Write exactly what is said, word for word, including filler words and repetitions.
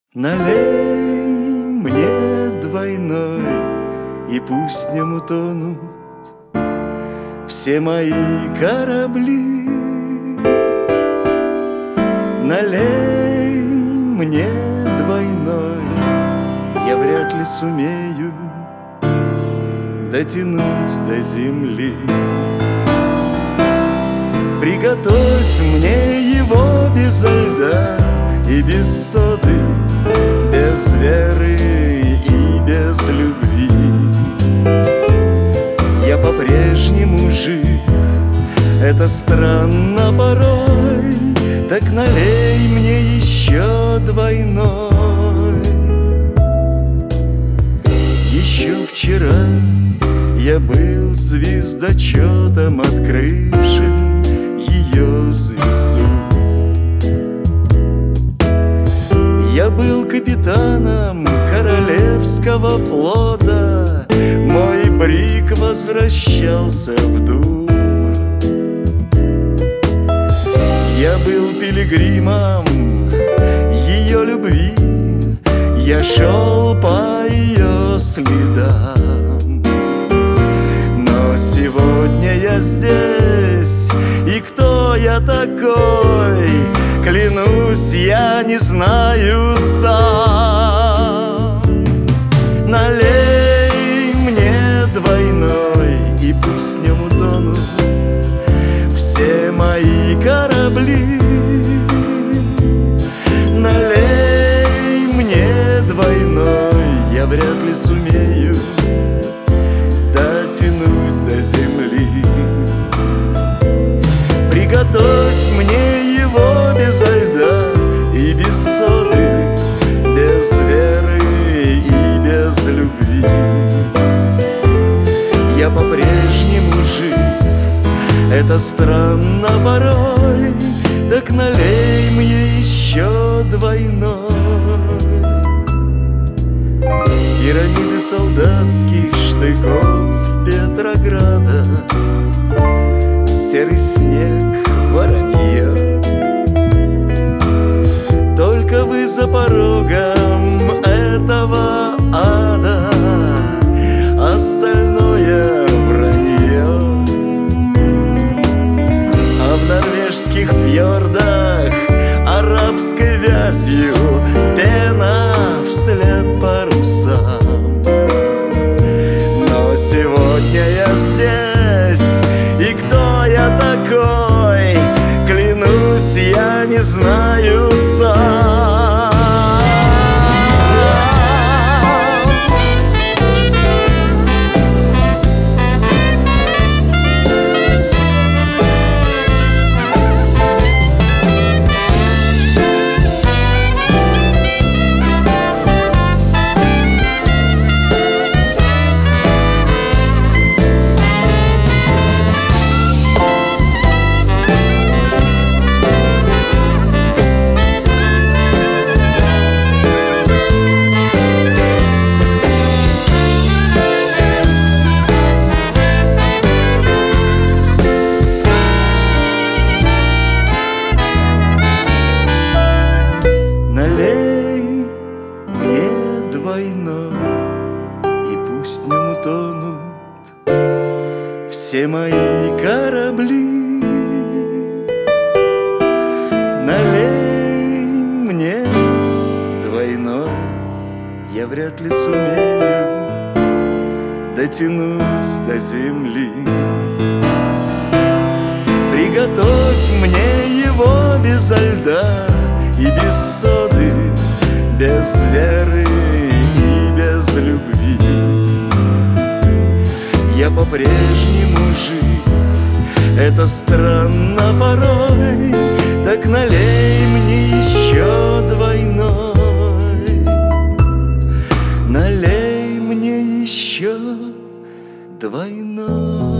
Налей мне двойной, и пусть в нем утонут все мои корабли. Налей мне двойной, я вряд ли сумею дотянуть до земли. Приготовь мне его безо льда и без соды, без веры и без любви. Я по-прежнему жив, это странно порой, так налей мне еще двойной. Еще вчера я был звездочетом, открывшим ее звезду. Я был капитаном королевского флота, мой брик возвращался в Дувр. Я был пилигримом ее любви, я шел по ее следам. Но сегодня я здесь, и кто я такой, клянусь, я не знаю сам. Налей мне двойной, и пусть в нем утонут все мои корабли. Налей мне двойной, я вряд ли сумею дотянуть до земли. Приготовь мне его безо льда и без соды, без веры и без любви. Я по-прежнему жив, это странно порой, так налей мне еще двойной. Пирамиды солдатских штыков Петрограда, серый снег, воронье. Только вы за порогом этого ада, остальное вранье. А в норвежских фьордах арабской вязью пена вслед парусам. Но сегодня я здесь, и кто я такой, клянусь, я не знаю сам. И пусть в нем утонут все мои корабли. Налей мне двойной, я вряд ли сумею дотянуть до земли. Приготовь мне его безо льда и без соды, без веры и без любви. Я по-прежнему жив, это странно порой, так налей мне еще двойной. Налей мне еще двойной.